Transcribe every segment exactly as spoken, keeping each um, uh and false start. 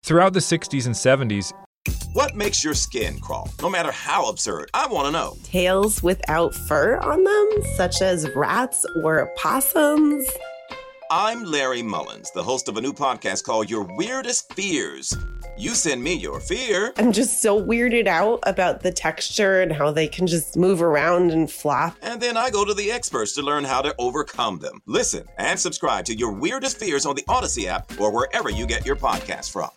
Throughout the sixties and seventies, what makes your skin crawl? No matter how absurd, I want to know. Tails without fur on them, such as rats or opossums. I'm Larry Mullins, the host of a new podcast called Your Weirdest Fears. You send me your fear. I'm just so weirded out about the texture and how they can just move around and flop. And then I go to the experts to learn how to overcome them. Listen and subscribe to Your Weirdest Fears on the Odyssey app or wherever you get your podcasts from.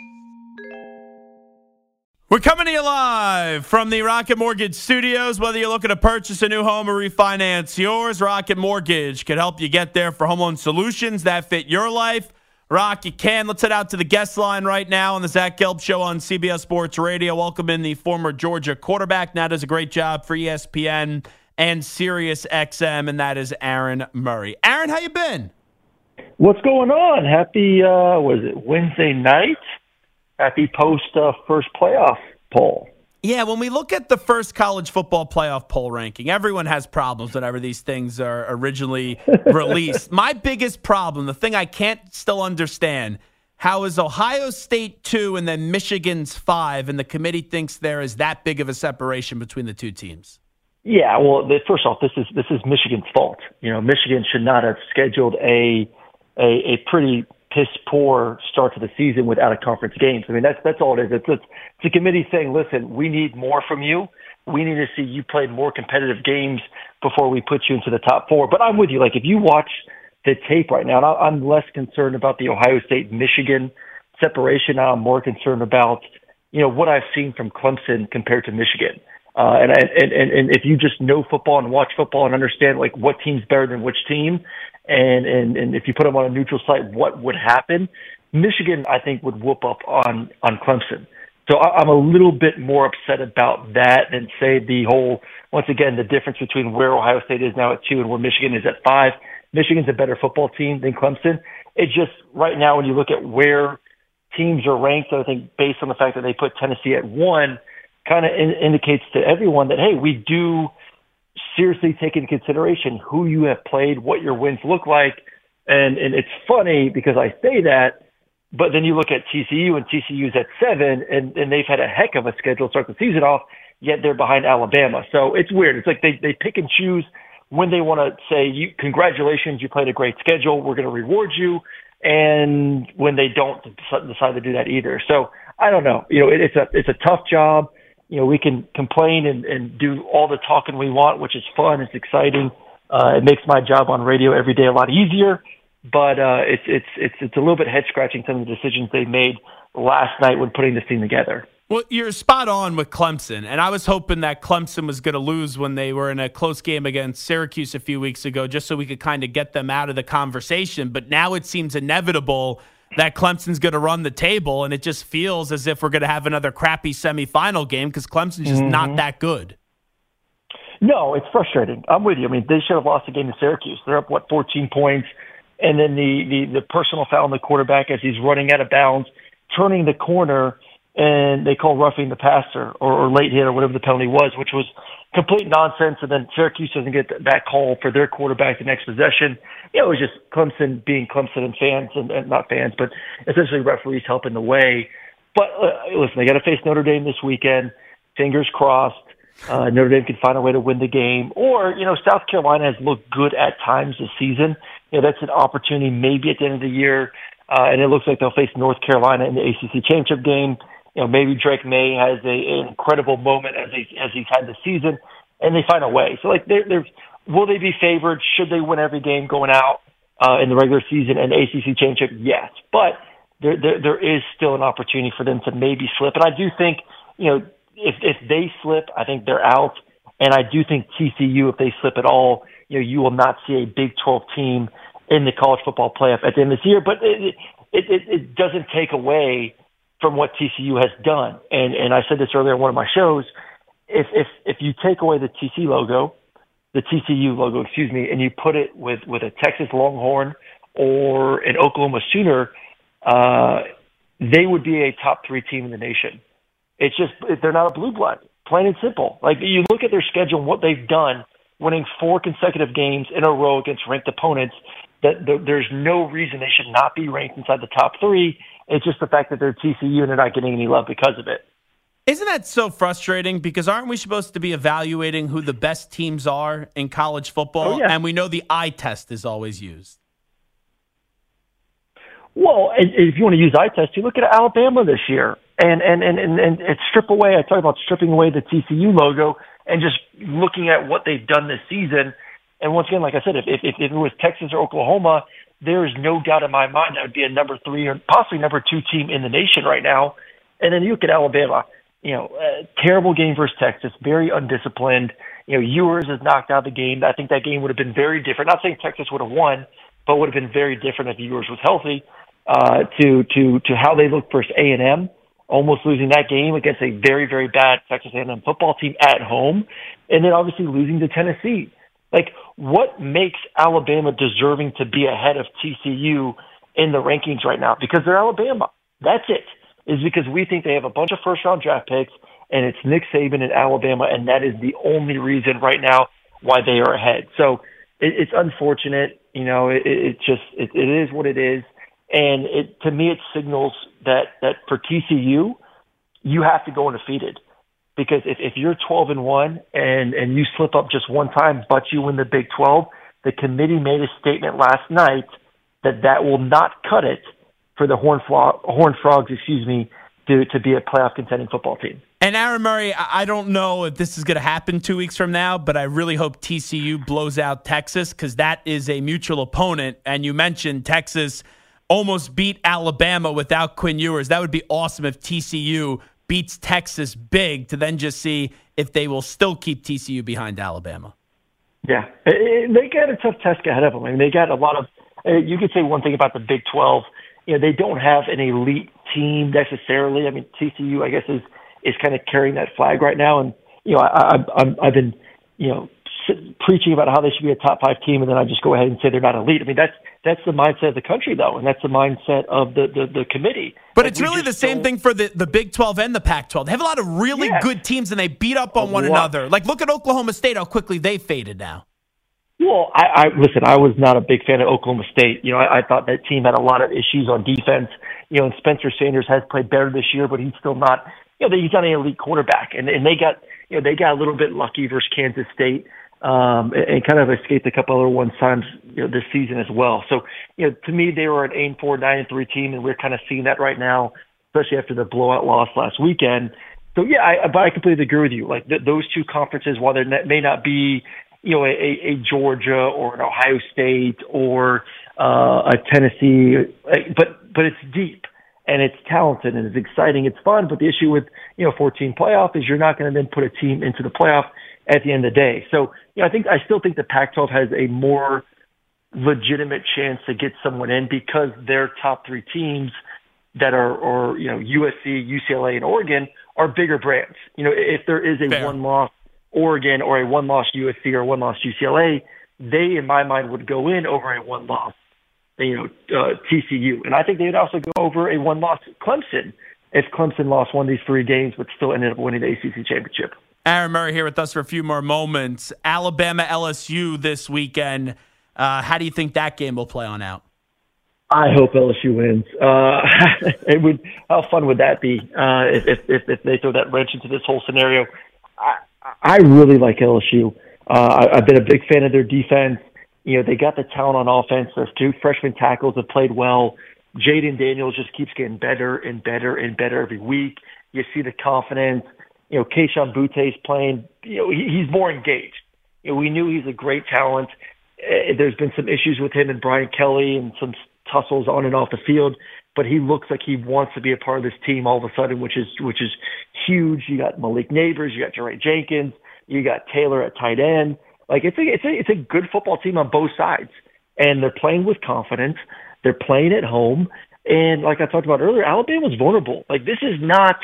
We're coming to you live from the Rocket Mortgage Studios. Whether you're looking to purchase a new home or refinance yours, Rocket Mortgage can help you get there for home loan solutions that fit your life. Rocket can. Let's head out to the guest line right now on the Zach Gelb Show on C B S Sports Radio. Welcome in the former Georgia quarterback. Now does a great job for E S P N and Sirius X M, and that is Aaron Murray. Aaron, how you been? What's going on? Happy, uh, was it Wednesday night? Happy post uh, first playoff poll. Yeah, when we look at the first college football playoff poll ranking, everyone has problems whenever these things are originally released. My biggest problem, the thing I can't still understand, how is Ohio State two and then Michigan's five, and the committee thinks there is that big of a separation between the two teams? Yeah, well, the, first off, this is this is Michigan's fault. You know, Michigan should not have scheduled a a, a pretty piss poor start to the season without a conference games. I mean, that's that's all it is. It's, it's, it's a committee saying, listen, we need more from you. We need to see you play more competitive games before we put you into the top four. But I'm with you. Like, if you watch the tape right now, and I'm less concerned about the Ohio State-Michigan separation. I'm more concerned about, you know, what I've seen from Clemson compared to Michigan. Uh, and, and, and, and if you just know football and watch football and understand, like, what team's better than which team, And, and and if you put them on a neutral site, what would happen? Michigan, I think, would whoop up on, on Clemson. So I, I'm a little bit more upset about that than, say, the whole, once again, the difference between where Ohio State is now at two and where Michigan is at five. Michigan's a better football team than Clemson. It's just right now when you look at where teams are ranked, I think based on the fact that they put Tennessee at one, kind of in, indicates to everyone that, hey, we do – seriously take into consideration who you have played, what your wins look like. And and it's funny because I say that, but then you look at T C U and T C U's at seven, and, and they've had a heck of a schedule to start the season off, yet they're behind Alabama. So it's weird. It's like they, they pick and choose when they want to say, you, congratulations, you played a great schedule, we're going to reward you, and when they don't decide to do that either. So I don't know. You know, it, it's a it's a tough job. You know, we can complain and, and do all the talking we want, which is fun. It's exciting. Uh, it makes my job on radio every day a lot easier. But uh, it's it's it's it's a little bit head scratching some of the decisions they made last night when putting this team together. Well, you're spot on with Clemson, and I was hoping that Clemson was going to lose when they were in a close game against Syracuse a few weeks ago, just so we could kind of get them out of the conversation. But now it seems inevitable that Clemson's going to run the table, and it just feels as if we're going to have another crappy semifinal game because Clemson's just mm-hmm. not that good. No, it's frustrating. I'm with you. I mean, they should have lost the game to Syracuse. They're up, what, fourteen points, and then the, the, the personal foul on the quarterback as he's running out of bounds, turning the corner, and they call roughing the passer or, or late hit or whatever the penalty was, which was complete nonsense. And then Syracuse doesn't get that call for their quarterback the next possession. You know, it was just Clemson being Clemson and fans, and, and not fans, but essentially referees helping the way. But uh, listen, they got to face Notre Dame this weekend. Fingers crossed. Uh, Notre Dame can find a way to win the game. Or, you know, South Carolina has looked good at times this season. You know, that's an opportunity maybe at the end of the year. Uh, and it looks like they'll face North Carolina in the A C C championship game. You know, maybe Drake May has a, an incredible moment as he as he's had this season, and they find a way. So, like, they're, they're will they be favored? Should they win every game going out uh, in the regular season and A C C championship? Yes, but there, there there is still an opportunity for them to maybe slip. And I do think, you know, if if they slip, I think they're out. And I do think T C U, if they slip at all, you know, you will not see a Big twelve team in the college football playoff at the end of this year. But it it, it, it doesn't take away from what T C U has done. And and I said this earlier on one of my shows, if if if you take away the T C logo, the T C U logo, excuse me, and you put it with, with a Texas Longhorn or an Oklahoma Sooner, uh, they would be a top three team in the nation. It's just, they're not a blue blood, plain and simple. Like, you look at their schedule and what they've done, winning four consecutive games in a row against ranked opponents, that the, there's no reason they should not be ranked inside the top three. It's just the fact that they're T C U and they're not getting any love because of it. Isn't that so frustrating? Because aren't we supposed to be evaluating who the best teams are in college football? Oh, yeah. And we know the eye test is always used. Well, if you want to use eye test, you look at Alabama this year, and and and and, and it's strip away. I talk about stripping away the T C U logo and just looking at what they've done this season. And once again, like I said, if if, if it was Texas or Oklahoma, there is no doubt in my mind that would be a number three or possibly number two team in the nation right now. And then you look at Alabama. You know, uh, terrible game versus Texas, very undisciplined. You know, Ewers has knocked out the game. I think that game would have been very different. Not saying Texas would have won, but would have been very different if Ewers was healthy. Uh, to to to how they looked versus A and M, almost losing that game against a very very bad Texas A and M football team at home, and then obviously losing to Tennessee. Like, what makes Alabama deserving to be ahead of T C U in the rankings right now? Because they're Alabama. That's it. Is because we think they have a bunch of first-round draft picks, and it's Nick Saban in Alabama, and that is the only reason right now why they are ahead. So it, it's unfortunate. You know, it, it just it, it is what it is, and it to me it signals that that for T C U, you have to go undefeated, because if, if you're twelve and one and and you slip up just one time, but you win the Big twelve, the committee made a statement last night that that will not cut it for the Horned Fro- Horned Frogs, excuse me, to, to be a playoff contending football team. And Aaron Murray, I don't know if this is going to happen two weeks from now, but I really hope T C U blows out Texas, because that is a mutual opponent. And you mentioned Texas almost beat Alabama without Quinn Ewers. That would be awesome if T C U beats Texas big, to then just see if they will still keep T C U behind Alabama. Yeah, they got a tough task ahead of them. I mean, they got a lot of – you could say one thing about the Big twelve. You know, they don't have an elite team necessarily. I mean, T C U, I guess, is is kind of carrying that flag right now. And, you know, I, I, I'm, I've been, you know, preaching about how they should be a top five team, and then I just go ahead and say they're not elite. I mean, that's that's the mindset of the country, though, and that's the mindset of the, the, the committee. But like, it's really the same don't... thing for the, the Big twelve and the Pac twelve. They have a lot of really yes. good teams, and they beat up on a one lot. another. Like, look at Oklahoma State, how quickly they faded now. Well, I, I listen, I was not a big fan of Oklahoma State. You know, I, I thought that team had a lot of issues on defense. You know, and Spencer Sanders has played better this year, but he's still not, you know, he's not an elite quarterback. And, and they got, you know, they got a little bit lucky versus Kansas State, um, and, and kind of escaped a couple other ones times, you know, this season as well. So, you know, to me, they were an eight and four, nine and three team, and we're kind of seeing that right now, especially after the blowout loss last weekend. So, yeah, I, but I completely agree with you. Like, th- those two conferences, while they may not be, you know, a, a Georgia or an Ohio State or uh, a Tennessee, but but it's deep and it's talented and it's exciting, it's fun. But the issue with, you know, fourteen playoff is you're not going to then put a team into the playoff at the end of the day. So, you know, I think I still think the Pac twelve has a more legitimate chance to get someone in because their top three teams that are, or you know, U S C, U C L A, and Oregon are bigger brands. You know, if there is a Fair. one-loss Oregon or a one-loss U S C or a one-loss U C L A, they, in my mind, would go in over a one-loss, you know, uh, T C U. And I think they would also go over a one-loss Clemson if Clemson lost one of these three games but still ended up winning the A C C championship. Aaron Murray here with us for a few more moments. Alabama L S U this weekend. Uh, how do you think that game will play on out? I hope L S U wins. Uh, it would. How fun would that be uh, if, if if they throw that wrench into this whole scenario? I, I really like L S U. Uh, I've been a big fan of their defense. You know, they got the talent on offense. Their two freshman tackles have played well. Jaden Daniels just keeps getting better and better and better every week. You see the confidence. You know, Kayshon Boutte is playing. You know, he, he's more engaged. You know, we knew he's a great talent. Uh, there's been some issues with him and Brian Kelly and some tussles on and off the field, but he looks like he wants to be a part of this team all of a sudden, which is which is huge. You got Malik Neighbors, you got Jeray Jenkins, you got Taylor at tight end. Like it's a it's a it's a good football team on both sides, and they're playing with confidence. They're playing at home, and like I talked about earlier, Alabama's vulnerable. Like this is not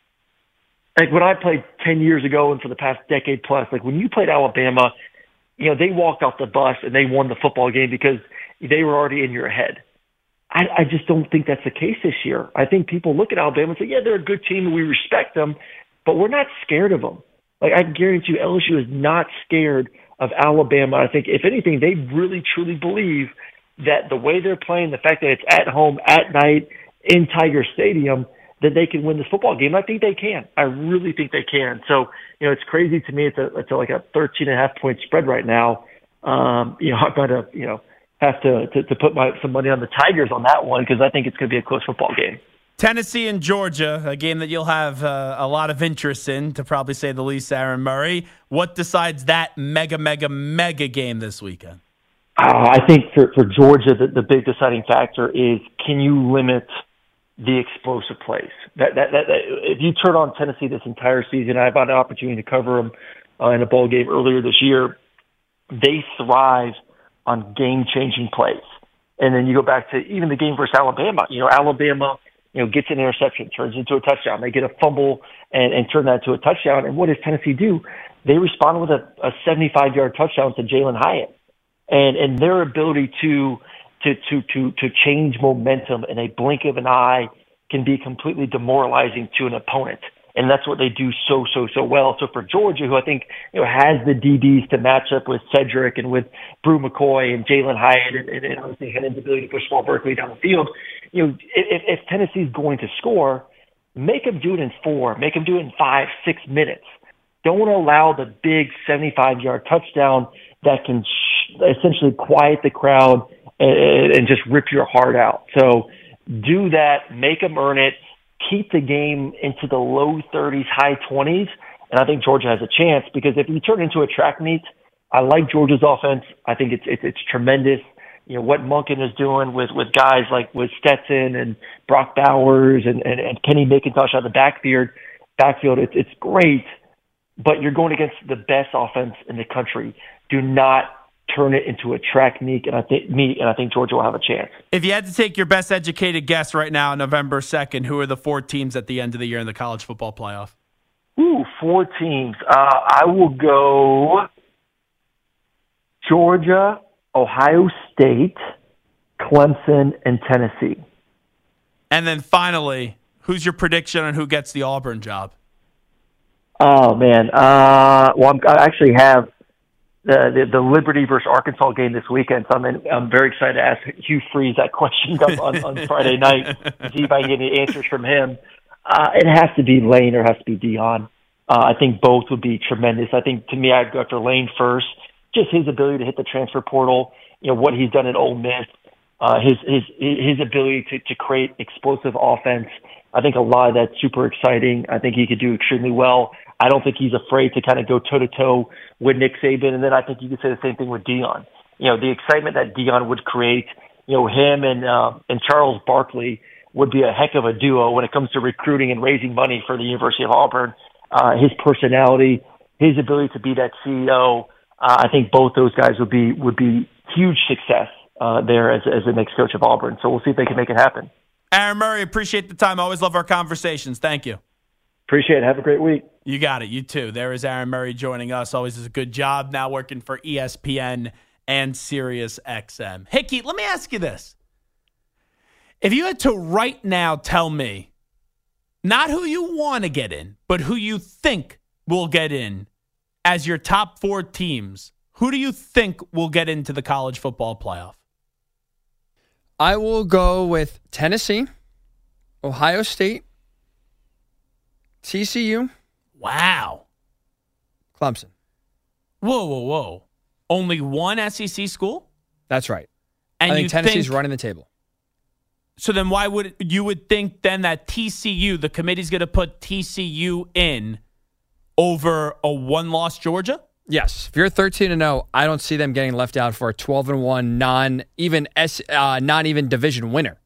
like when I played ten years ago and for the past decade plus. Like when you played Alabama, you know they walked off the bus and they won the football game because they were already in your head. I, I just don't think that's the case this year. I think people look at Alabama and say, yeah, they're a good team and we respect them, but we're not scared of them. Like I guarantee you, L S U is not scared of Alabama. I think, if anything, they really, truly believe that the way they're playing, the fact that it's at home, at night, in Tiger Stadium, that they can win this football game. I think they can. I really think they can. So, you know, it's crazy to me. It's a, it's a, like a thirteen and a half point spread right now. Um, you know, I'm going to, you know, have to, to, to put my, some money on the Tigers on that one because I think it's going to be a close football game. Tennessee and Georgia, a game that you'll have uh, a lot of interest in, to probably say the least, Aaron Murray. What decides that mega, mega, mega game this weekend? Uh, I think for, for Georgia, the, the big deciding factor is, can you limit the explosive plays? That, that, that, that if you turn on Tennessee this entire season, I've had an opportunity to cover them uh, in a bowl game earlier this year. They thrive on game-changing plays. And then you go back to even the game versus Alabama. You know, Alabama, you know, gets an interception, turns into a touchdown. They get a fumble and, and turn that into a touchdown. And what does Tennessee do? They respond with a, a seventy-five-yard touchdown to Jalen Hyatt. And and their ability to to to to to change momentum in a blink of an eye can be completely demoralizing to an opponent. And that's what they do so, so, so well. So for Georgia, who I think, you know, has the D Bs to match up with Cedric and with Brew McCoy and Jalen Hyatt and, and, and obviously Hennon's ability to push Paul Berkeley down the field, you know, if, if Tennessee's going to score, make them do it in four, make them do it in five, six minutes. Don't allow the big seventy-five-yard touchdown that can sh- essentially quiet the crowd and, and just rip your heart out. So do that, make them earn it. Keep the game into the low thirties, high twenties, and I think Georgia has a chance because if you turn it into a track meet, I like Georgia's offense. I think it's it's, it's tremendous. You know, what Monken is doing with, with guys like with Stetson and Brock Bowers and, and, and Kenny McIntosh out of the backfield, backfield, it's, it's great, but you're going against the best offense in the country. Do not turn it into a track meet, and I think meet, and I think Georgia will have a chance. If you had to take your best educated guess right now, November second, who are the four teams at the end of the year in the college football playoff? Ooh, four teams. Uh, I will go Georgia, Ohio State, Clemson, and Tennessee. And then finally, who's your prediction on who gets the Auburn job? Oh man. Uh, well, I'm, I actually have The, the the Liberty versus Arkansas game this weekend. So I'm in, I'm very excited to ask Hugh Freeze that question on, on Friday night to see if I can get any answers from him. Uh, it has to be Lane or it has to be Dion. Uh, I think both would be tremendous. I think to me, I'd go after Lane first. Just his ability to hit the transfer portal, you know, what he's done at Ole Miss, uh, his his his ability to, to create explosive offense. I think a lot of that's super exciting. I think he could do extremely well. I don't think he's afraid to kind of go toe-to-toe with Nick Saban. And then I think you could say the same thing with Dion. You know, the excitement that Dion would create, you know, him and uh, and Charles Barkley would be a heck of a duo when it comes to recruiting and raising money for the University of Auburn. Uh, his personality, his ability to be that C E O, uh, I think both those guys would be would be huge success uh, there as, as the next coach of Auburn. So we'll see if they can make it happen. Aaron Murray, appreciate the time. Always love our conversations. Thank you. Appreciate it. Have a great week. You got it. You too. There is Aaron Murray joining us. Always does a good job now working for E S P N and Sirius X M. Hey, Keith, let me ask you this. If you had to right now tell me not who you want to get in, but who you think will get in as your top four teams, who do you think will get into the college football playoff? I will go with Tennessee, Ohio State, T C U. Wow. Clemson. Whoa, whoa, whoa. Only one S E C school? That's right. And I think you Tennessee's think, running the table. So then why would you would think then that T C U, the committee's going to put T C U in over a one-loss Georgia? Yes. If you're thirteen and oh, I don't see them getting left out for a twelve and one non even S uh, not even division winner.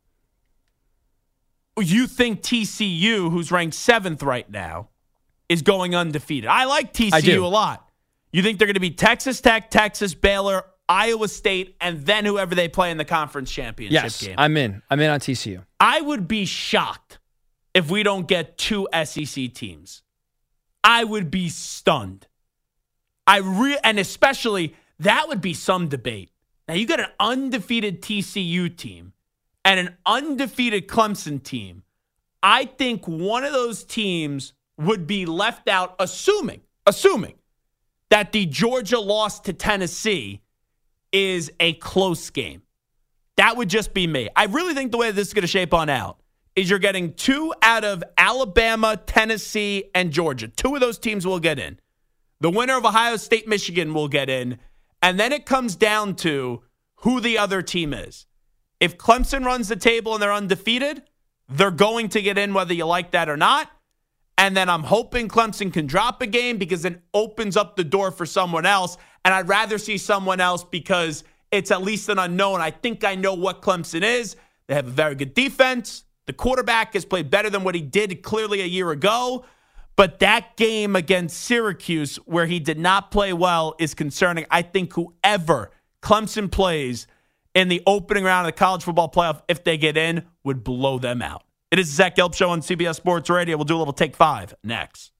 You think T C U, who's ranked seventh right now, is going undefeated? I like T C U a lot. You think they're going to be Texas Tech, Texas, Baylor, Iowa State, and then whoever they play in the conference championship yes, game? Yes, I'm in. I'm in on T C U. I would be shocked if we don't get two S E C teams. I would be stunned. I re- and especially, that would be some debate. Now, you got an undefeated T C U team and an undefeated Clemson team. I think one of those teams would be left out, assuming, assuming that the Georgia loss to Tennessee is a close game. That would just be me. I really think the way this is going to shape on out is you're getting two out of Alabama, Tennessee, and Georgia. Two of those teams will get in. The winner of Ohio State, Michigan will get in. And then it comes down to who the other team is. If Clemson runs the table and they're undefeated, they're going to get in whether you like that or not. And then I'm hoping Clemson can drop a game because it opens up the door for someone else. And I'd rather see someone else because it's at least an unknown. I think I know what Clemson is. They have a very good defense. The quarterback has played better than what he did clearly a year ago. But that game against Syracuse where he did not play well is concerning. I think whoever Clemson plays in the opening round of the college football playoff, if they get in, would blow them out. It is the Zach Gelb Show on C B S Sports Radio. We'll do a little Take Five next.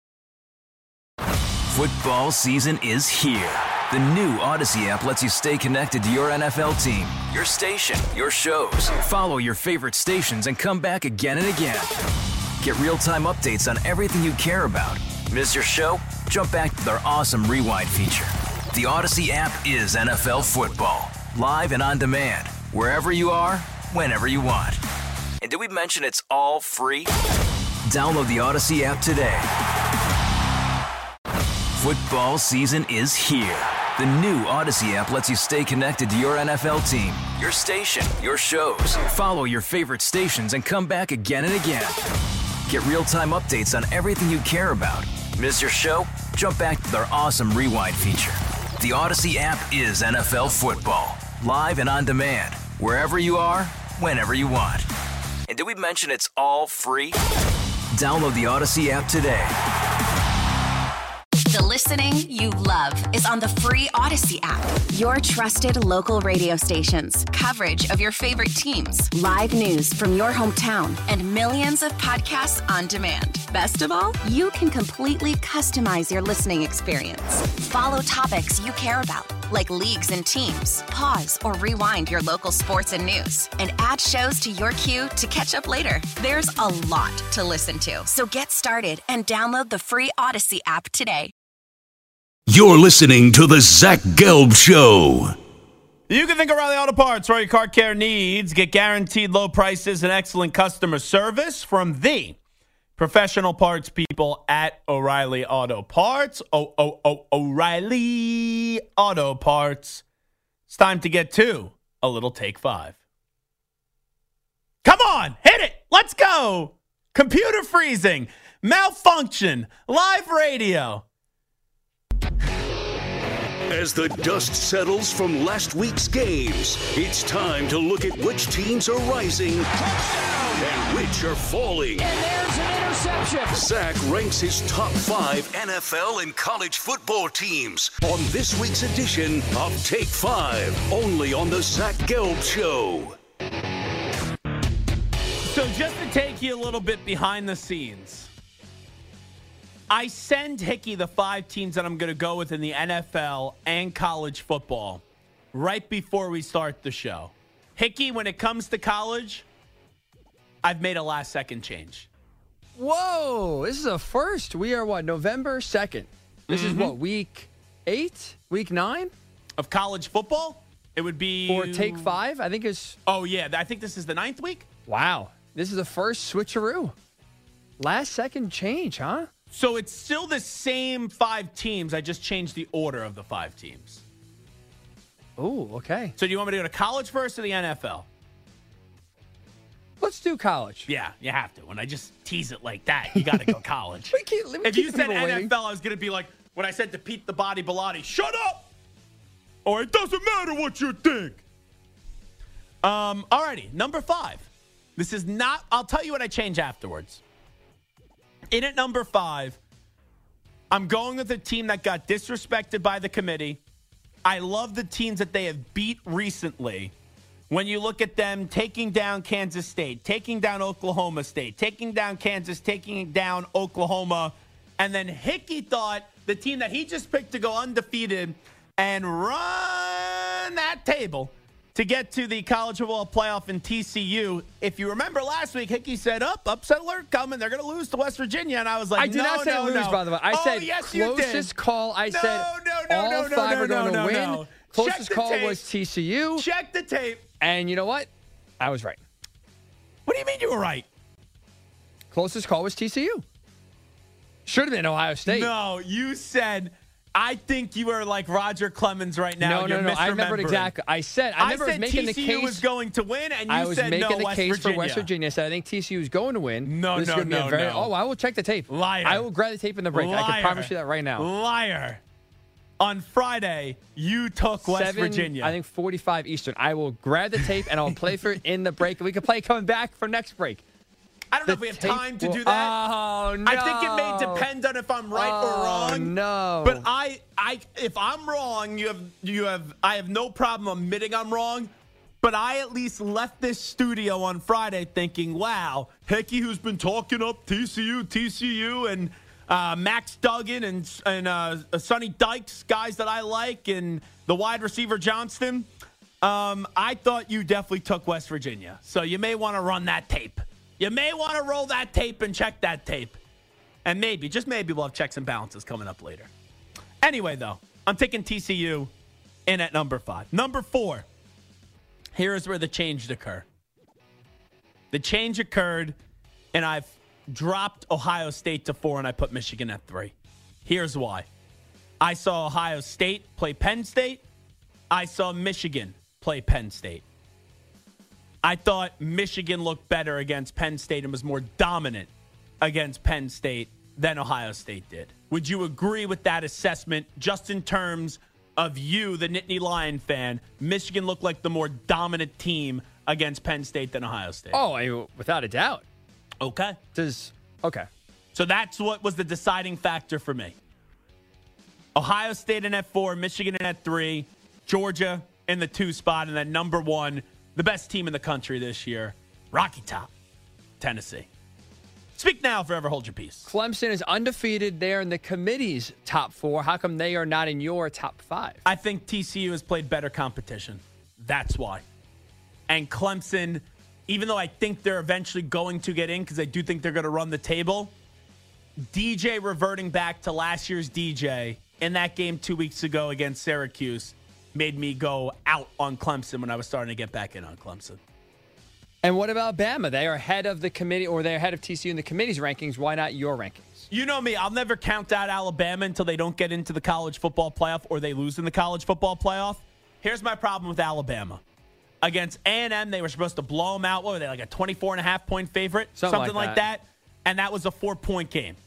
Football season is here. The new Odyssey app lets you stay connected to your N F L team, your station, your shows. Follow your favorite stations and come back again and again. Get real-time updates on everything you care about. Miss your show? Jump back to their awesome Rewind feature. The Odyssey app is N F L football. Live and on demand. Wherever you are, whenever you want. And did we mention it's all free? Download the Odyssey app today. Football season is here. The new Odyssey app lets you stay connected to your N F L team, your station, your shows. Follow your favorite stations and come back again and again. Get real-time updates on everything you care about. Miss your show? Jump back to their awesome Rewind feature. The Odyssey app is N F L football. Live and on demand. Wherever you are, whenever you want. And did we mention it's all free? Download the Odyssey app today. The listening you love is on the free Odyssey app. Your trusted local radio stations, coverage of your favorite teams, live news from your hometown, and millions of podcasts on demand. Best of all, you can completely customize your listening experience. Follow topics you care about, like leagues and teams. Pause or rewind your local sports and news, and add shows to your queue to catch up later. There's a lot to listen to, so get started and download the free Odyssey app today. You're listening to the Zach Gelb Show. You can think O'Reilly Auto Parts for all your car care needs. Get guaranteed low prices and excellent customer service from the professional parts people at O'Reilly Auto Parts. Oh, oh, oh, O'Reilly Auto Parts. It's time to get to a little Take Five. Come on, hit it. Let's go. Computer freezing, malfunction, live radio. As the dust settles from last week's games, it's time to look at which teams are rising and which are falling. And there's an interception. Zach ranks his top five N F L and college football teams on this week's edition of Take Five, only on the Zach Gelb Show. So just to take you a little bit behind the scenes, I send Hickey the five teams that I'm going to go with in the N F L and college football right before we start the show. Hickey, when it comes to college, I've made a last-second change. Whoa, this is a first. We are, what, November second? This mm-hmm. is, what, week eight? Week nine? Of college football? It would be... Or Take Five, I think it's... Oh, yeah, I think this is the ninth week? Wow, this is the first switcheroo. Last-second change, huh? So it's still the same five teams. I just changed the order of the five teams. Oh, okay. So do you want me to go to college first or the N F L? Let's do college. Yeah, you have to. When I just tease it like that, you got to go college. we keep, we if keep you said N F L, waiting. I was going to be like, when I said to Pete the Body Bilotti, shut up! Or it doesn't matter what you think. Um, alrighty, number five. This is not, I'll tell you what I change afterwards. In at number five, I'm going with a team that got disrespected by the committee. I love the teams that they have beat recently. When you look at them taking down Kansas State, taking down Oklahoma State, taking down Kansas, taking down Oklahoma, and then Hickey thought the team that he just picked to go undefeated and run that table to get to the college football playoff in T C U. If you remember last week, Hickey said, up, upset alert coming. They're going to lose to West Virginia. And I was like, I did no, not say no, lose, no. by the way. I oh, said yes, closest call. I no, said no, no, all no, no, five no, are going to no, win. no. Closest call tape. was T C U. Check the tape. And you know what? I was right. What do you mean you were right? Closest call was T C U. Should have been Ohio State. No, you said, I think you are like Roger Clemens right now. No, You're no, no. I remember misremembering. exactly. I said, I, remember I said was making T C U the case. was going to win, and you I was said making no, the West case Virginia. for West Virginia. I said, I think T C U is going to win. No, this no, is gonna be no, a very, no. Oh, I will check the tape. Liar. I will grab the tape in the break. Liar. I can promise you that right now. Liar. On Friday, you took West Seven, Virginia. I think forty-five Eastern. I will grab the tape and I'll play for it in the break. We can play coming back for next break. I don't The know if we have tape time to will- do that. Oh, no. I think it may depend on if I'm right Oh, or wrong. no. But I, I, if I'm wrong, you have, you have, I have no problem admitting I'm wrong. But I at least left this studio on Friday thinking, wow, Hickey, who's been talking up T C U, T C U, and uh, Max Duggan and and uh, Sonny Dykes, guys that I like, and the wide receiver Johnston. Um, I thought you definitely took West Virginia. So you may want to run that tape. You may want to roll that tape and check that tape. And maybe, just maybe, we'll have checks and balances coming up later. Anyway, though, I'm taking T C U in at number five. Number four, here's where the change occurred. The change occurred, and I've dropped Ohio State to four, and I put Michigan at three. Here's why. I saw Ohio State play Penn State. I saw Michigan play Penn State. I thought Michigan looked better against Penn State and was more dominant against Penn State than Ohio State did. Would you agree with that assessment just in terms of you, the Nittany Lion fan? Michigan looked like the more dominant team against Penn State than Ohio State. Oh, I, without a doubt. Okay. Does okay. So that's what was the deciding factor for me. Ohio State in at four, Michigan in at three, Georgia in the two spot, and then number one, the best team in the country this year, Rocky Top, Tennessee. Speak now, forever hold your peace. Clemson is undefeated. They're in the committee's top four. How come they are not in your top five? I think T C U has played better competition. That's why. And Clemson, even though I think they're eventually going to get in because I do think they're going to run the table, D J reverting back to last year's D J in that game two weeks ago against Syracuse made me go out on Clemson when I was starting to get back in on Clemson. And what about Bama? They are ahead of the committee, or they're ahead of T C U in the committee's rankings. Why not your rankings? You know me. I'll never count out Alabama until they don't get into the college football playoff or they lose in the college football playoff. Here's my problem with Alabama. Against A and M, they were supposed to blow them out. What were they, like a twenty-four and a half point favorite? Something, Something like, like that. that. And that was a four-point game.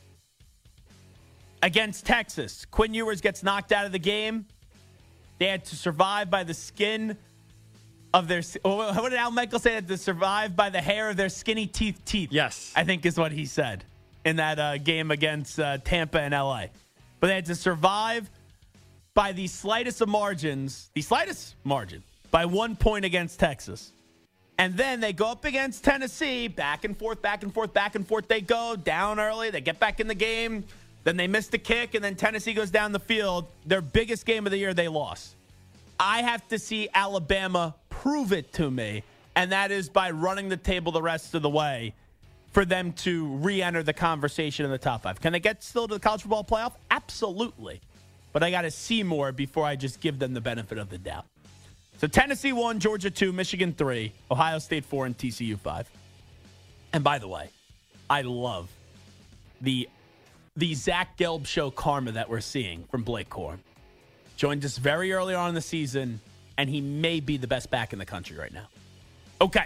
Against Texas, Quinn Ewers gets knocked out of the game. They had to survive by the skin of their, what did Al Michael say? They had to survive by the hair of their skinny teeth teeth. Yes. I think is what he said in that uh, game against uh, Tampa and L A. But they had to survive by the slightest of margins, the slightest margin, by one point against Texas. And then they go up against Tennessee, back and forth, back and forth, back and forth they go, down early, they get back in the game, then they miss the kick, and then Tennessee goes down the field. Their biggest game of the year, they lost. I have to see Alabama prove it to me, and that is by running the table the rest of the way for them to re-enter the conversation in the top five. Can they get still to the college football playoff? Absolutely. But I got to see more before I just give them the benefit of the doubt. So Tennessee one, Georgia two, Michigan three, Ohio State four, and T C U five. And by the way, I love the the Zach Gelb show karma that we're seeing from Blake Corum. Joined us very early on in the season, and he may be the best back in the country right now. Okay.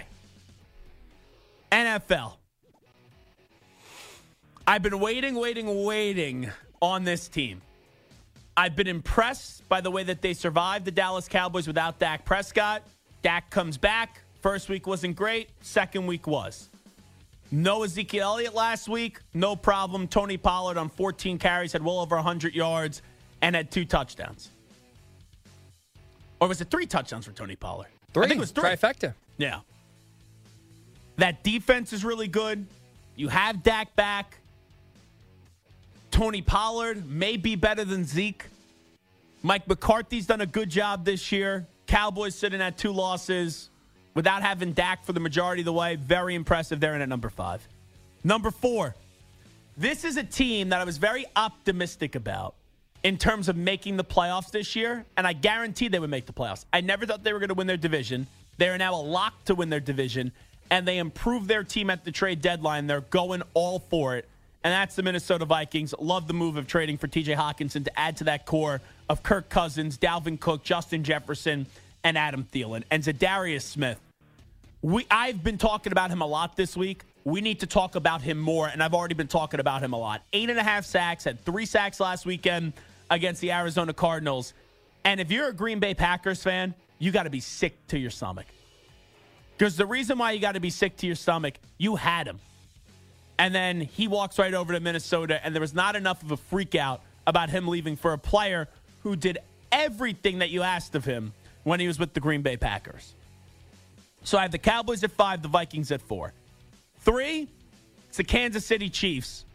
N F L. I've been waiting, waiting, waiting on this team. I've been impressed by the way that they survived the Dallas Cowboys without Dak Prescott. Dak comes back. First week wasn't great. Second week was. No Ezekiel Elliott last week. No problem. Tony Pollard on fourteen carries had well over one hundred yards and had two touchdowns. Or was it three touchdowns for Tony Pollard? Three. I think it was three. Trifecta. Yeah. That defense is really good. You have Dak back. Tony Pollard may be better than Zeke. Mike McCarthy's done a good job this year. Cowboys sitting at two losses without having Dak for the majority of the way. Very impressive. They're in at number five. Number four. This is a team that I was very optimistic about in terms of making the playoffs this year, and I guarantee they would make the playoffs. I never thought they were going to win their division. They are now a lock to win their division, and they improved their team at the trade deadline. They're going all for it, and that's the Minnesota Vikings. Love the move of trading for T J Hawkinson to add to that core of Kirk Cousins, Dalvin Cook, Justin Jefferson, and Adam Thielen. And Zadarius Smith. We, I've been talking about him a lot this week. We need to talk about him more, and I've already been talking about him a lot. Eight and a half sacks, had three sacks last weekend against the Arizona Cardinals. And if you're a Green Bay Packers fan, you got to be sick to your stomach. Because the reason why you got to be sick to your stomach, you had him. And then he walks right over to Minnesota, and there was not enough of a freak out about him leaving for a player who did everything that you asked of him when he was with the Green Bay Packers. So I have the Cowboys at five, the Vikings at four. Three, it's the Kansas City Chiefs.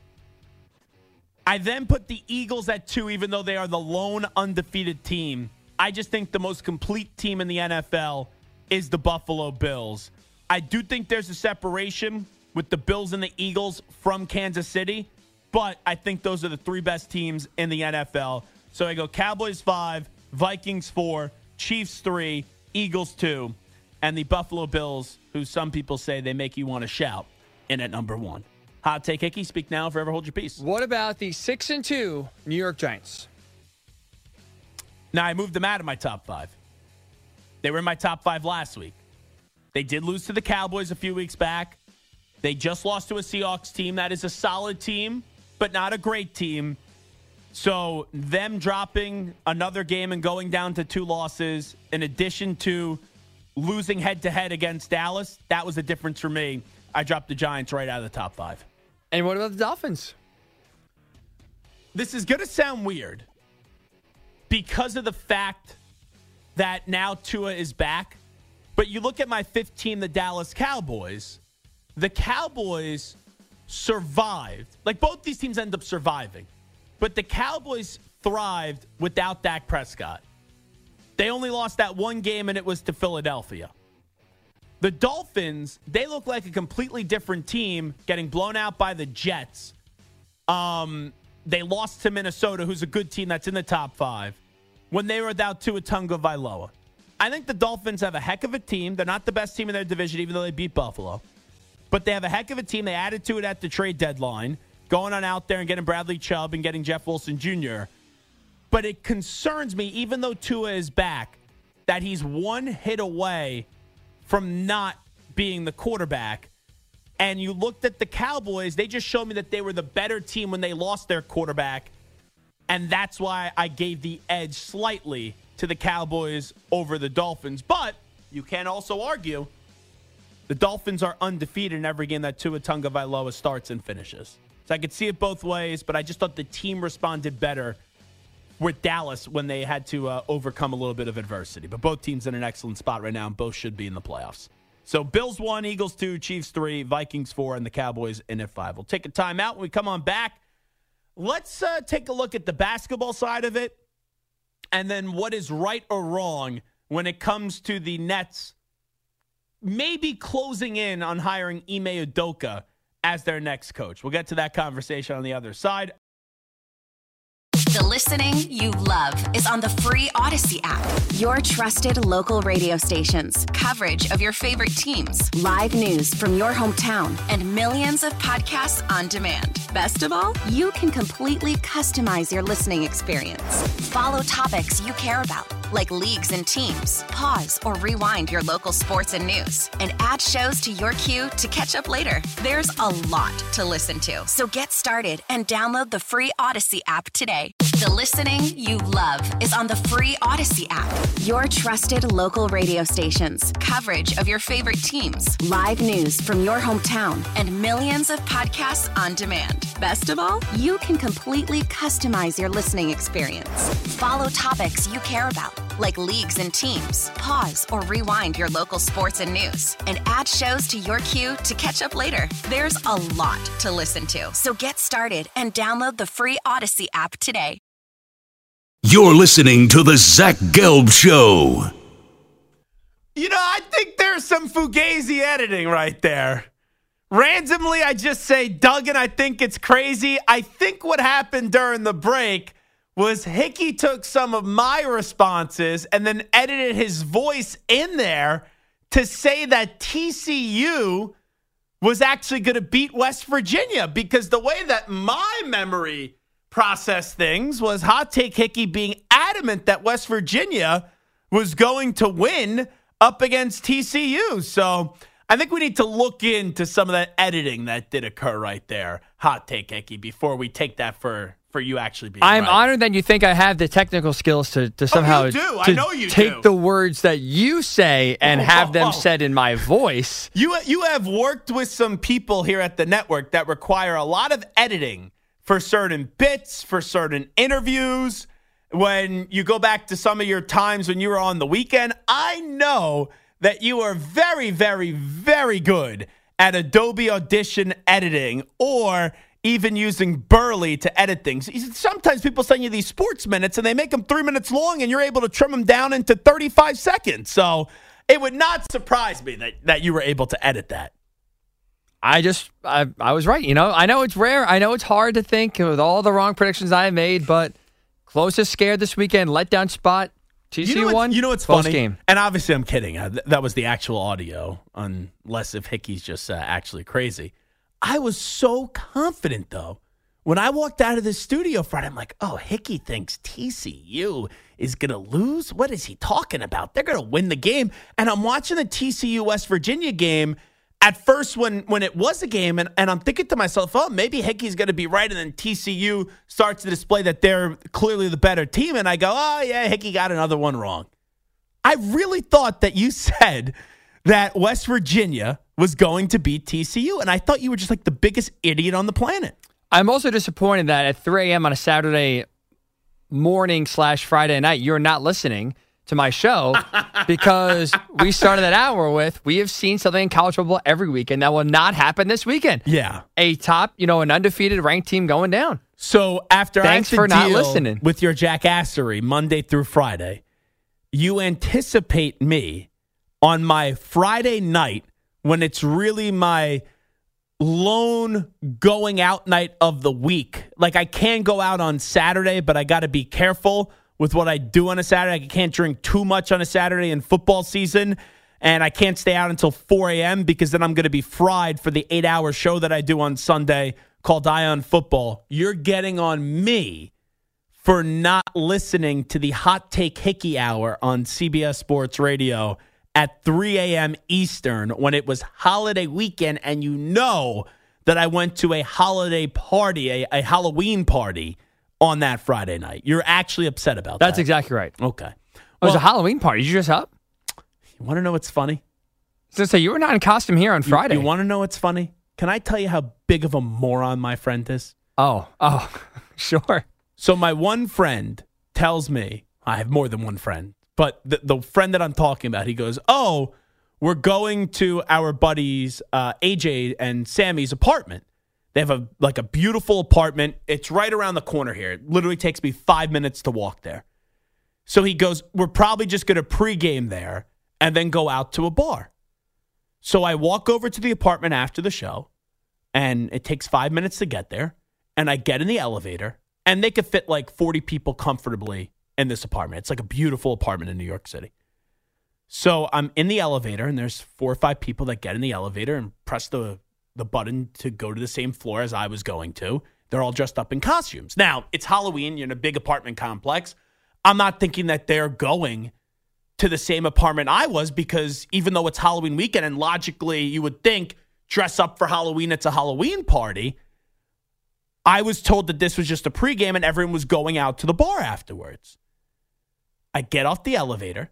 I then put the Eagles at two, even though they are the lone undefeated team. I just think the most complete team in the N F L is the Buffalo Bills. I do think there's a separation with the Bills and the Eagles from Kansas City, but I think those are the three best teams in the N F L. So I go Cowboys five, Vikings four, Chiefs three, Eagles two, and the Buffalo Bills, who some people say they make you want to shout, in at number one. Hot Take Hickey, speak now, forever hold your peace. What about the six and two New York Giants? Now, I moved them out of my top five. They were in my top five last week. They did lose to the Cowboys a few weeks back. They just lost to a Seahawks team that is a solid team, but not a great team. So them dropping another game and going down to two losses, in addition to losing head-to-head against Dallas, that was the difference for me. I dropped the Giants right out of the top five. And what about the Dolphins? This is going to sound weird because of the fact that now Tua is back. But you look at my fifth team, the Dallas Cowboys. The Cowboys survived. Like, both these teams end up surviving. But the Cowboys thrived without Dak Prescott. They only lost that one game, and it was to Philadelphia. The Dolphins, they look like a completely different team, getting blown out by the Jets. Um, they lost to Minnesota, who's a good team that's in the top five, when they were without Tua Tagovailoa. I think the Dolphins have a heck of a team. They're not the best team in their division, even though they beat Buffalo. But they have a heck of a team. They added to it at the trade deadline, going on out there and getting Bradley Chubb and getting Jeff Wilson Junior But it concerns me, even though Tua is back, that he's one hit away from not being the quarterback. And you looked at the Cowboys, they just showed me that they were the better team when they lost their quarterback. And that's why I gave the edge slightly to the Cowboys over the Dolphins. But you can also argue the Dolphins are undefeated in every game that Tua Tagovailoa starts and finishes. So I could see it both ways, but I just thought the team responded better with Dallas when they had to uh, overcome a little bit of adversity. But both teams in an excellent spot right now, and both should be in the playoffs. So Bills one, Eagles two, Chiefs three, Vikings four, and the Cowboys in at five. We'll take a timeout. When we come on back, let's uh, take a look at the basketball side of it, and then what is right or wrong when it comes to the Nets maybe closing in on hiring Ime Udoka as their next coach. We'll get to that conversation on the other side. The listening you love is on the free Odyssey app. Your trusted local radio stations, coverage of your favorite teams, live news from your hometown, and millions of podcasts on demand. Best of all, you can completely customize your listening experience. Follow topics you care about, like leagues and teams. Pause or rewind your local sports and news, and add shows to your queue to catch up later. There's a lot to listen to, so get started and download the free Odyssey app today. The listening you love is on the free Odyssey app. Your trusted local radio stations, coverage of your favorite teams, live news from your hometown, and millions of podcasts on demand. Best of all, you can completely customize your listening experience. Follow topics you care about, like leagues and teams. Pause or rewind your local sports and news, and add shows to your queue to catch up later. There's a lot to listen to, so get started and download the free Odyssey app today. You're listening to The Zach Gelb Show. You know, I think there's some Fugazi editing right there. Randomly, I just say, Duggan, I think it's crazy. I think what happened during the break was Hickey took some of my responses and then edited his voice in there to say that T C U was actually going to beat West Virginia, because the way that my memory processed things was Hot Take Hickey being adamant that West Virginia was going to win up against T C U. So I think we need to look into some of that editing that did occur right there, Hot Take Hickey, before we take that for, for you actually being I'm right. honored that you think I have the technical skills to, to somehow oh, you do. to I know you take do. the words that you say and Oh, have them oh. said in my voice. You you have worked with some people here at the network that require a lot of editing for certain bits, for certain interviews. When you go back to some of your times when you were on the weekend, I know that you are very, very, very good at Adobe Audition editing, or even using Burley to edit things. Sometimes people send you these sports minutes and they make them three minutes long and you're able to trim them down into thirty-five seconds. So it would not surprise me that, that you were able to edit that. I just, I, I was right. You know, I know it's rare. I know it's hard to think with all the wrong predictions I made, but closest scare this weekend, letdown spot, T C U you know won. You know what's close funny? Game. And obviously I'm kidding. Uh, th- that was the actual audio, unless if Hickey's just uh, actually crazy. I was so confident, though. When I walked out of the studio Friday, I'm like, oh, Hickey thinks T C U is going to lose? What is he talking about? They're going to win the game. And I'm watching the T C U West Virginia game at first when, when it was a game, and, and I'm thinking to myself, oh, maybe Hickey's going to be right, and then T C U starts to display that they're clearly the better team, and I go, oh, yeah, Hickey got another one wrong. I really thought that you said that West Virginia was going to beat T C U, and I thought you were just like the biggest idiot on the planet. I'm also disappointed that at three a.m. on a Saturday morning slash Friday night, you're not listening to my show, because we started that hour with, we have seen something in college football every weekend that will not happen this weekend. Yeah. A top, you know, an undefeated ranked team going down. So after Thanks I for had to not deal listening. with your jackassery Monday through Friday, you anticipate me on my Friday night, when it's really my lone going out night of the week. Like, I can go out on Saturday, but I got to be careful with what I do on a Saturday. I can't drink too much on a Saturday in football season, and I can't stay out until four a.m. because then I'm going to be fried for the eight-hour show that I do on Sunday called Eye on Football. You're getting on me for not listening to the Hot Take Hickey Hour on C B S Sports Radio at three a.m. Eastern when it was holiday weekend, and you know that I went to a holiday party, a, a Halloween party on that Friday night. You're actually upset about That's that. That's exactly right. Okay. Well, it was a Halloween party. Did you dress up? You want to know what's funny? So, so you were not in costume here on Friday. You, you want to know what's funny? Can I tell you how big of a moron my friend is? Oh, oh, sure. So my one friend tells me, I have more than one friend, but the, the friend that I'm talking about, he goes, oh, we're going to our buddies uh, A J and Sammy's apartment. They have a like a beautiful apartment. It's right around the corner here. It literally takes me five minutes to walk there. So he goes, we're probably just going to pregame there and then go out to a bar. So I walk over to the apartment after the show, and it takes five minutes to get there, and I get in the elevator, and they could fit like forty people comfortably in this apartment. It's like a beautiful apartment in New York City. So I'm in the elevator, and there's four or five people that get in the elevator and press the the button to go to the same floor as I was going to. They're all dressed up in costumes. Now, it's Halloween. You're in a big apartment complex. I'm not thinking that they're going to the same apartment I was, because even though it's Halloween weekend and logically you would think dress up for Halloween, it's a Halloween party, I was told that this was just a pregame and everyone was going out to the bar afterwards. I get off the elevator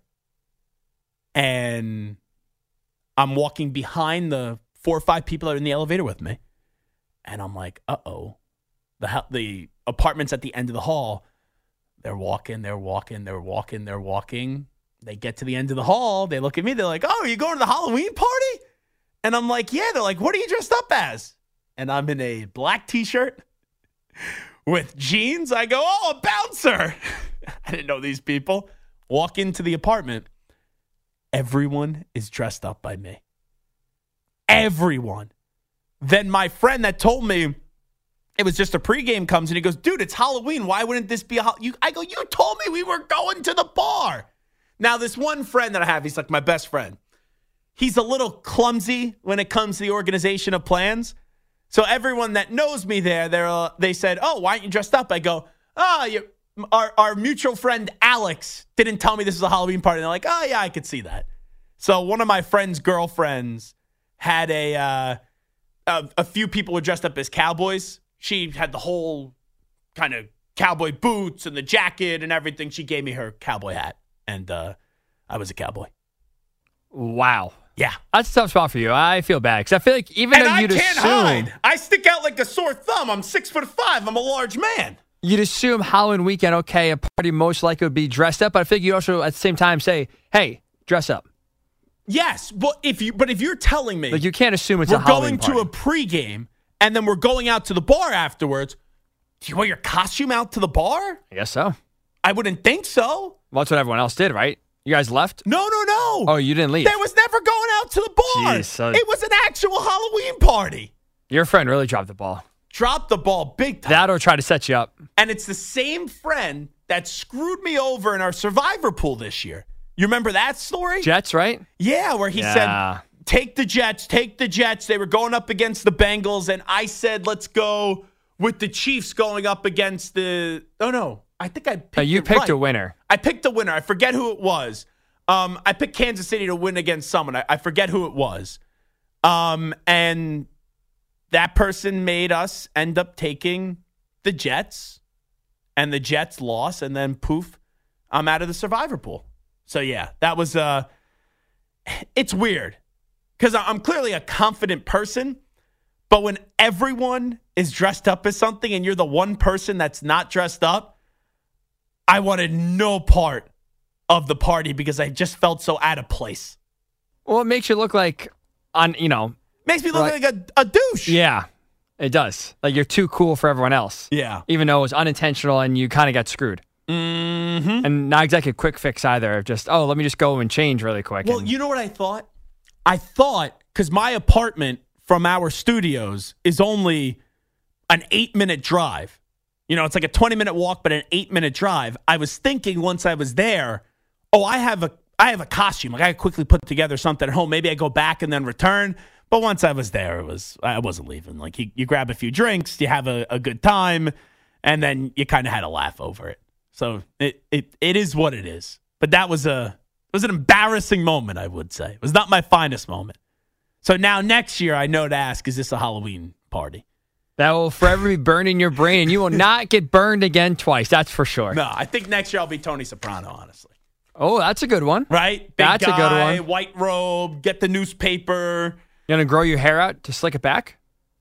and I'm walking behind the four or five people that are in the elevator with me. And I'm like, uh-oh. The the apartment's at the end of the hall. They're walking, they're walking, they're walking, they're walking. They get to the end of the hall. They look at me. They're like, oh, are you going to the Halloween party? And I'm like, yeah. They're like, what are you dressed up as? And I'm in a black T-shirt with jeans. I go, oh, a bouncer. I didn't know these people. Walk into the apartment. Everyone is dressed up by me. Everyone. Then my friend that told me it was just a pregame comes and he goes, dude, it's Halloween. Why wouldn't this be a ho-? You? I go, you told me we were going to the bar. Now, this one friend that I have, he's like my best friend. he's a little clumsy when it comes to the organization of plans. So everyone that knows me there, they're, uh, they said, oh, why aren't you dressed up? I go, oh, you, our, our mutual friend Alex didn't tell me this is a Halloween party. And they're like, oh, yeah, I could see that. So one of my friend's girlfriends had a, uh, a, a few people were dressed up as cowboys. She had the whole kind of cowboy boots and the jacket and everything. She gave me her cowboy hat, and uh, I was a cowboy. Wow. Yeah. That's a tough spot for you. I feel bad because I feel like even and though I you'd can't assume hide. I stick out like a sore thumb. I'm six foot five. I'm a large man. You'd assume Halloween weekend, okay, a party most likely would be dressed up, but I think you also at the same time say, hey, dress up. Yes, but if you but if you're telling me like you can't assume it's we're a Halloween going to a pregame and then we're going out to the bar afterwards, do you wear your costume out to the bar? I guess so. I wouldn't think so. Well, that's what everyone else did, right? You guys left? No, no, no. Oh, you didn't leave? There was never going out to the bar. Jeez, so it was an actual Halloween party. Your friend really dropped the ball. Dropped the ball big time. That or try to set you up. And it's the same friend that screwed me over in our Survivor pool this year. You remember that story? Jets, right? Yeah, where he Yeah. said, take the Jets, take the Jets. They were going up against the Bengals, and I said, let's go with the Chiefs going up against the – oh, no. I think I picked Uh, you it picked right. a winner. I picked a winner. I forget who it was. Um, I picked Kansas City to win against someone. I, I forget who it was. Um, and that person made us end up taking the Jets, and the Jets lost, and then poof, I'm out of the Survivor pool. So, yeah, that was uh, – it's weird because I'm clearly a confident person, but when everyone is dressed up as something and you're the one person that's not dressed up, I wanted no part of the party because I just felt so out of place. Well, it makes you look like, on you know. Makes me look right. like a, a douche. Yeah, it does. Like you're too cool for everyone else. Yeah. Even though it was unintentional and you kind of got screwed. Mm-hmm. And not exactly a quick fix either. Just, oh, let me just go and change really quick. Well, and, you know what I thought? I thought, because my apartment from our studios is only an eight-minute drive. You know, it's like a twenty-minute walk, but an eight-minute drive. I was thinking once I was there, oh, I have a I have a costume. Like I could quickly put together something at home. Maybe I go back and then return. But once I was there, it was I wasn't leaving. Like you, you grab a few drinks, you have a, a good time, and then you kind of had a laugh over it. So it, it it is what it is. But that was a it was an embarrassing moment, I would say. It was not my finest moment. So now next year, I know to ask, is this a Halloween party? That will forever be burned in your brain, and you will not get burned again twice. That's for sure. No, I think next year I'll be Tony Soprano, honestly. Oh, that's a good one. Right? Big That's guy, a good one. White robe, get the newspaper. You going to grow your hair out to slick it back?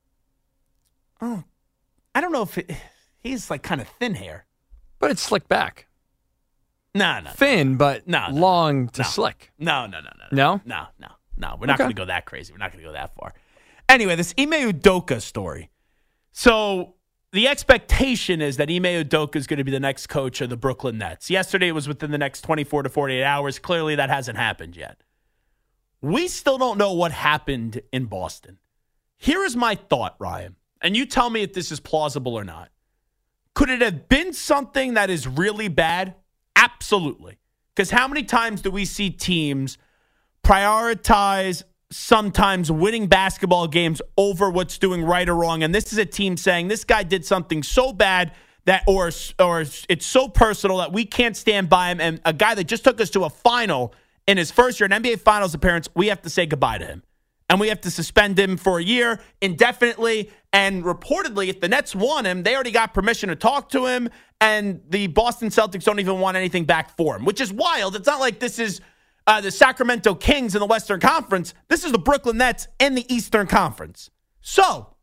Oh, I don't know if it, he's like kind of thin hair. But it's slicked back. No, no. Thin, but no, no, long to no. slick. No, no, no, no. No? No, no, no. We're not Okay. going to go that crazy. We're not going to go that far. Anyway, this Ime Udoka story. So the expectation is that Ime Udoka is going to be the next coach of the Brooklyn Nets. Yesterday it was within the next twenty-four to forty-eight hours. Clearly that hasn't happened yet. We still don't know what happened in Boston. Here is my thought, Ryan, and you tell me if this is plausible or not. Could it have been something that is really bad? Absolutely. Because how many times do we see teams prioritize sometimes winning basketball games over what's doing right or wrong? And this is a team saying this guy did something so bad that, or, or it's so personal that we can't stand by him. And a guy that just took us to a final in his first year, an N B A Finals appearance, we have to say goodbye to him. And we have to suspend him for a year indefinitely. And reportedly, if the Nets want him, they already got permission to talk to him. And the Boston Celtics don't even want anything back for him, which is wild. It's not like this is uh, the Sacramento Kings in the Western Conference. This is the Brooklyn Nets in the Eastern Conference. So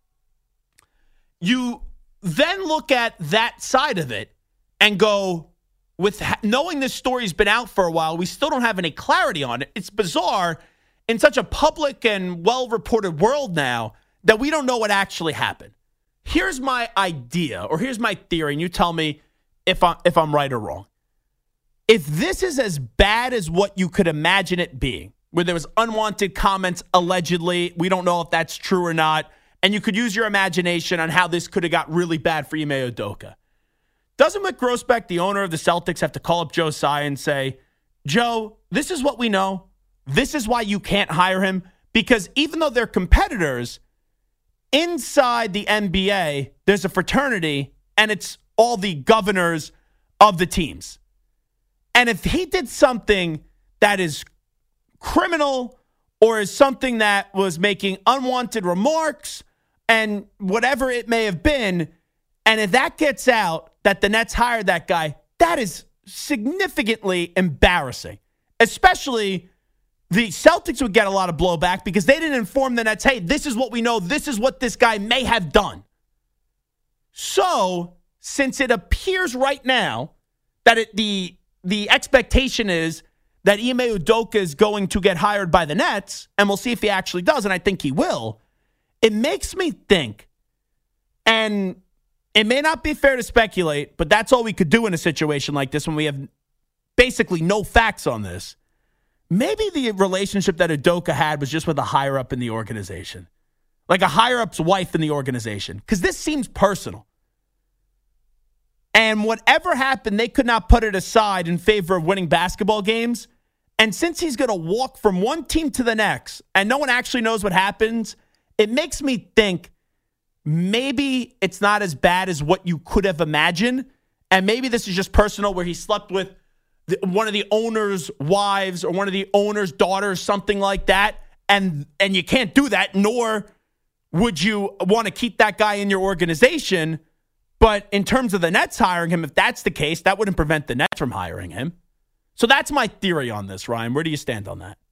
you then look at that side of it and go, with ha- knowing this story's been out for a while, we still don't have any clarity on it. It's bizarre in such a public and well-reported world now that we don't know what actually happened. Here's my idea, or here's my theory, and you tell me if I'm, if I'm right or wrong. If this is as bad as what you could imagine it being, where there was unwanted comments allegedly, we don't know if that's true or not, and you could use your imagination on how this could have got really bad for Ime Udoka. Doesn't Mick Grossbeck, the owner of the Celtics, have to call up Joe Tsai and say, Joe, this is what we know. this is why you can't hire him, because even though they're competitors, inside the N B A, there's a fraternity, and it's all the governors of the teams. And if he did something that is criminal or is something that was making unwanted remarks and whatever it may have been, and if that gets out that the Nets hired that guy, that is significantly embarrassing. Especially the Celtics would get a lot of blowback because they didn't inform the Nets, hey, this is what we know. This is what this guy may have done. So, since it appears right now that it, the the expectation is that Ime Udoka is going to get hired by the Nets, and we'll see if he actually does, and I think he will, it makes me think, and it may not be fair to speculate, but that's all we could do in a situation like this when we have basically no facts on this. Maybe the relationship that Udoka had was just with a higher-up in the organization. Like a higher-up's wife in the organization. Because this seems personal. And whatever happened, they could not put it aside in favor of winning basketball games. And since he's going to walk from one team to the next, and no one actually knows what happens, it makes me think maybe it's not as bad as what you could have imagined. And maybe this is just personal where he slept with the, one of the owner's wives or one of the owner's daughters, something like that. And, and you can't do that, nor would you want to keep that guy in your organization. But in terms of the Nets hiring him, if that's the case, that wouldn't prevent the Nets from hiring him. So that's my theory on this, Ryan. Where do you stand on that?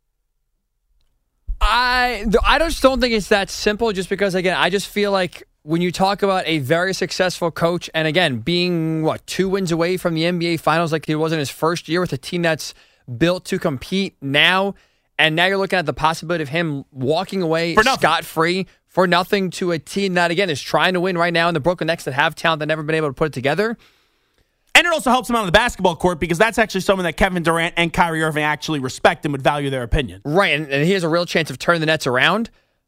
I I just don't think it's that simple just because, again, I just feel like when you talk about a very successful coach and, again, being, what, two wins away from the N B A Finals like he was in his first year with a team that's built to compete now, and now you're looking at the possibility of him walking away scot-free for nothing to a team that, again, is trying to win right now in the Brooklyn Nets that have talent that never been able to put it together. And it also helps him out on the basketball court because that's actually someone that Kevin Durant and Kyrie Irving actually respect and would value their opinion. Right, and, and he has a real chance of turning the Nets around.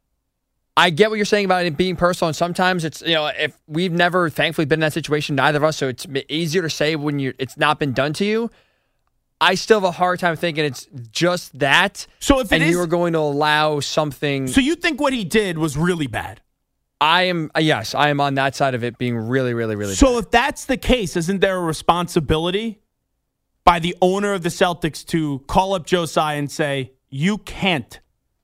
I get what you're saying about it being personal, and sometimes it's, you know, if we've never, thankfully, been in that situation, neither of us, so it's easier to say when you it's not been done to you. I still have a hard time thinking it's just that. So if it and is, you are going to allow something. So you think what he did was really bad? I am, yes, I am on that side of it being really, really, really so bad. If that's the case, isn't there a responsibility by the owner of the Celtics to call up Joe Tsai and say, you can't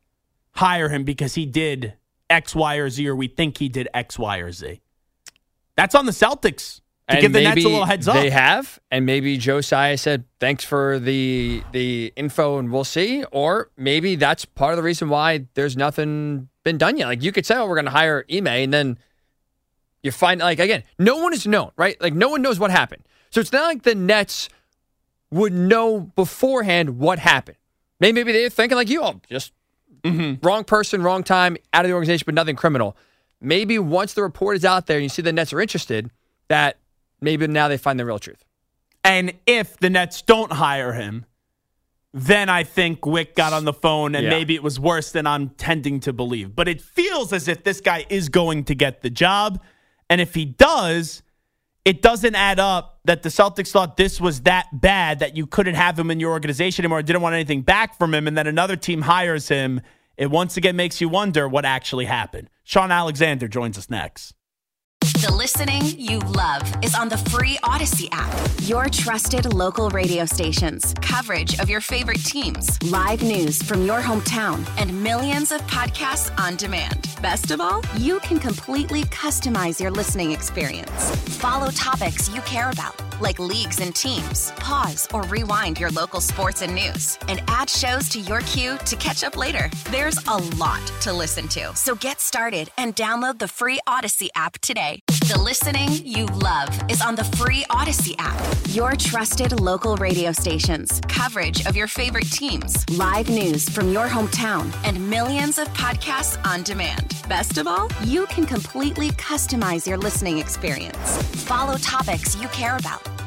hire him because he did X, Y, or Z, or we think he did X, Y, or Z? That's on the Celtics to and give the Nets a little heads up. They have, and maybe Joe Tsai said, thanks for the the info and we'll see. Or maybe that's part of the reason why there's nothing been done yet. Like you could say, oh, we're going to hire Ime, and then you find, like, again, no one is known, right? Like no one knows what happened. So it's not like the Nets would know beforehand what happened. Maybe, maybe they're thinking like you, oh, just mm-hmm. wrong person, wrong time, out of the organization, but nothing criminal. Maybe once the report is out there and you see the Nets are interested, that maybe now they find the real truth. And if the Nets don't hire him, then I think Wick got on the phone and yeah. maybe it was worse than I'm tending to believe. But it feels as if this guy is going to get the job. And if he does, it doesn't add up that the Celtics thought this was that bad that you couldn't have him in your organization anymore, didn't want anything back from him, and then another team hires him. It once again makes you wonder what actually happened. Sean Alexander joins us next. The listening you love is on the free Odyssey app. Your trusted local radio stations, coverage of your favorite teams, live news from your hometown, and millions of podcasts on demand. Best of all, you can completely customize your listening experience. Follow topics you care about, like leagues and teams. Pause or rewind your local sports and news, and add shows to your queue to catch up later. There's a lot to listen to, so get started and download the free Odyssey app today. The listening you love is on the free Odyssey app. Your trusted local radio stations, coverage of your favorite teams, live news from your hometown, and millions of podcasts on demand. Best of all, you can completely customize your listening experience. Follow topics you care about,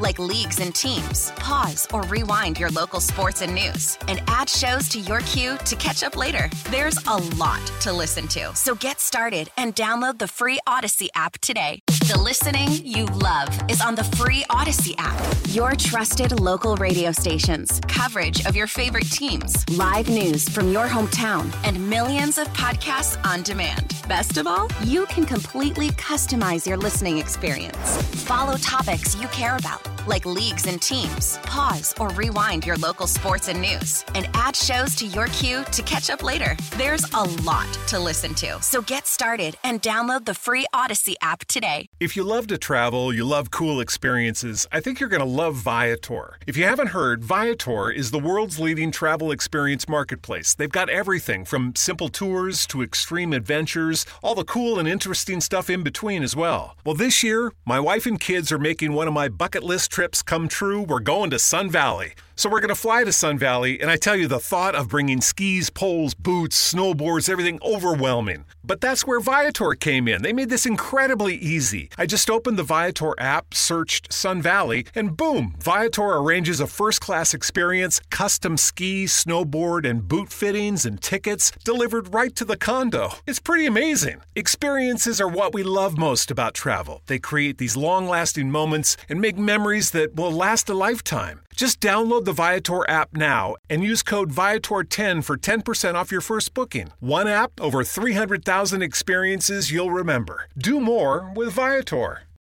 like leagues and teams. Pause or rewind your local sports and news, and add shows to your queue to catch up later. There's a lot to listen to, so get started and download the free Odyssey app today. The listening you love is on the free Odyssey app. Your trusted local radio stations, coverage of your favorite teams, live news from your hometown, and millions of podcasts on demand. Best of all, you can completely customize your listening experience. Follow topics you care about, like leagues and teams. Pause or rewind your local sports and news, and add shows to your queue to catch up later. There's a lot to listen to, so get started and download the free Odyssey app today. If you love to travel, you love cool experiences, I think you're going to love Viator. If you haven't heard, Viator is the world's leading travel experience marketplace. They've got everything from simple tours to extreme adventures, all the cool and interesting stuff in between as well. Well, this year, my wife and kids are making one of my bucket list trips come true. We're going to Sun Valley. So we're going to fly to Sun Valley, and I tell you, the thought of bringing skis, poles, boots, snowboards, everything overwhelming. But that's where Viator came in. They made this incredibly easy. I just opened the Viator app, searched Sun Valley, and boom, Viator arranges a first-class experience, custom ski, snowboard, and boot fittings and tickets delivered right to the condo. It's pretty amazing. Experiences are what we love most about travel. They create these long-lasting moments and make memories that will last a lifetime. Just download the Viator app now and use code Viator ten for ten percent off your first booking. One app, over three hundred thousand experiences you'll remember. Do more with Viator.